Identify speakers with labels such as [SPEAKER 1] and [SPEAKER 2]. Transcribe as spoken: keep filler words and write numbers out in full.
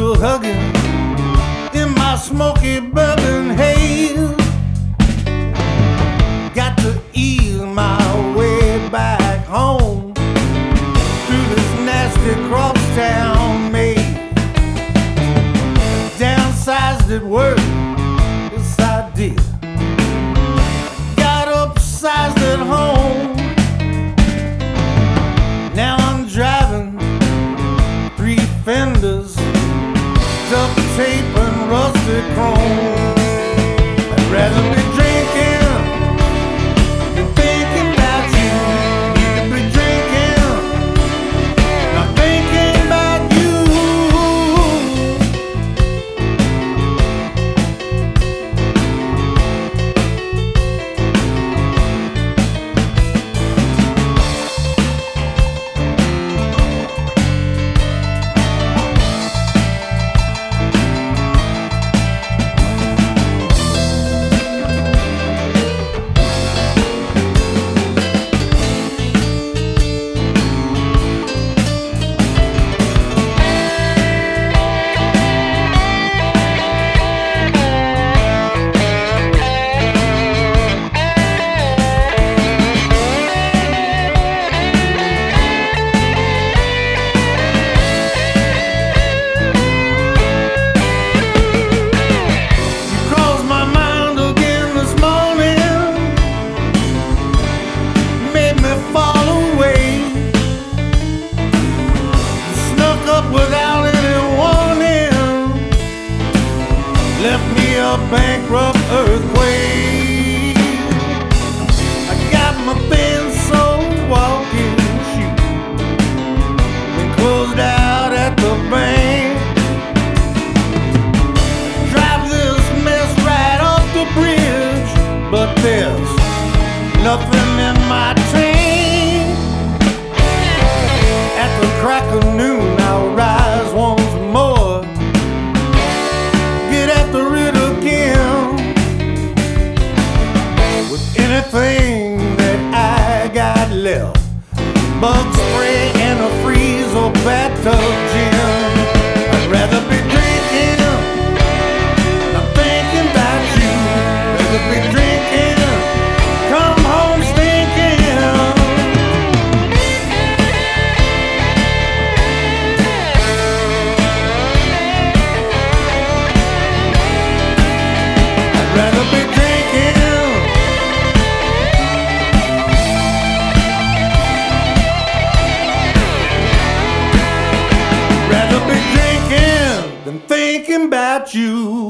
[SPEAKER 1] still hugging in my smoky bourbon haze. Got to ease my way back home through this nasty crosstown maze. Downsized at work, yes I did. Got upsized at home. Now I'm driving three fenders, duct tape and rusted chrome. I'd rather be drinking than thinking about you. Need to be drinking, not thinking about you. Without any warning, left me a bankrupt earthquake. I got my thin soul walking shoe and closed out at the bank. Drive this mess right off the bridge, but there's nothing in my tank. At the crack of noon I'll rise once more, get after it again with anything that I got left. Bug spray and a freeze or bathtub gin. I'd rather be drinking, not thinking about you. Rather be drinking, come home stinking. Rather be drinking, rather be drinking than thinking about you.